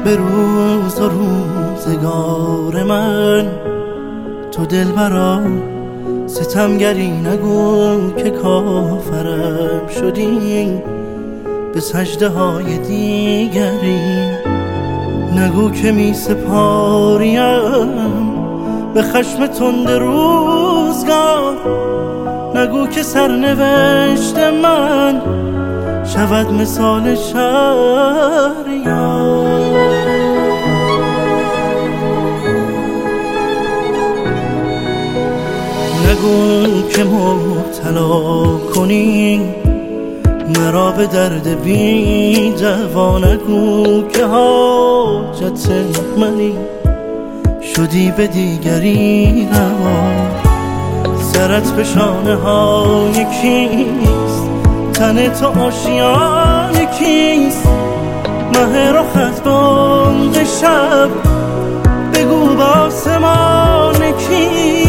به روز و روزگار من. تو دلبرا ستمگری نگو که کافرم شدی به سجده های دیگری. نگو که می سپاریم به خشم تند روزگار. نگو که سرنوشت من شود مثال شهریار. نگو که مبتلا کنی مرا به درد بی دوا. نگو که حاجت منی شدی به دیگری روا. سرت به شانه های کیست؟ تن تو آشیان کیست؟ مه رخت بانگ شب بگو به آسمان کیست؟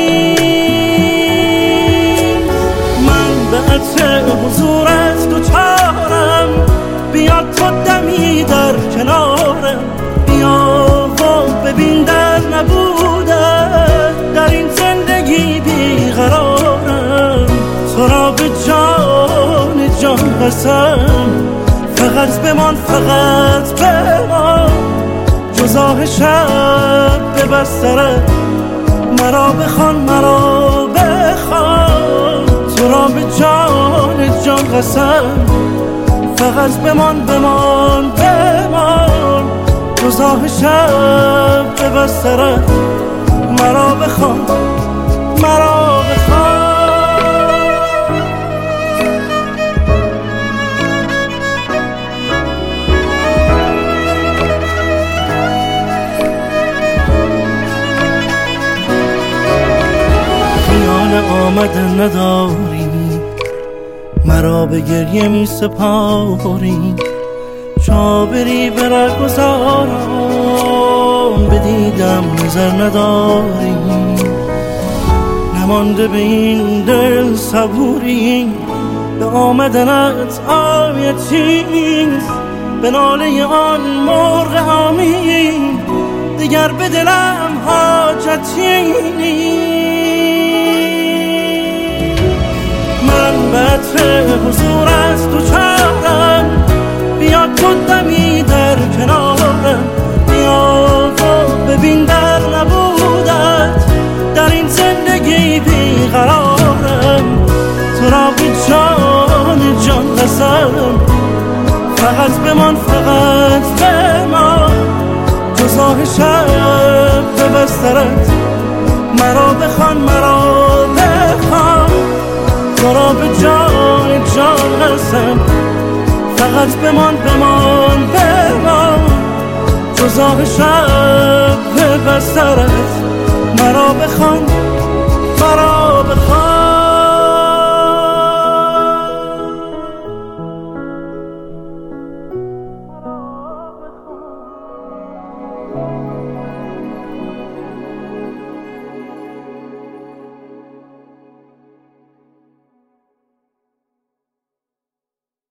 من به عطر حضورت دوچارم، بیا تو دمی در کنارم. بیا و ببین در نبودت در این زندگی بیقرارم. تو را به جان جان قسم فقط بمان، فقط بمان. جز آه شب به بسترت مرا بخوان، مرا بخوان. تو را به جان جان قسم فقط بمان، بمان، بمان. جز آه شب به بسترت مرا بخوان، مرا بخوان. آمدن نداری مرا به گریه می سپاری. چابری به رهگذاران بدیدم نظر نداری. نمانده به این دل صبوری به آمدنت آیتی نیست. به ناله آن مرغ حامی دیگر به دلم حاجتی نیست. من به عطر حضورت دوچارم، بیا تو دمی در کنارم. بیا و ببین در نبودت در این زندگی بیقرارم. تو را به جان جان قسم فقط بمان، فقط بمان. جز آه شب به بسترت مرا بخوان، مرا بخوان. تو را به جان جان قسم فقط بمان، بمان، بمان. جز آه شب به بسترت مرا بخوان، مرا بخوان.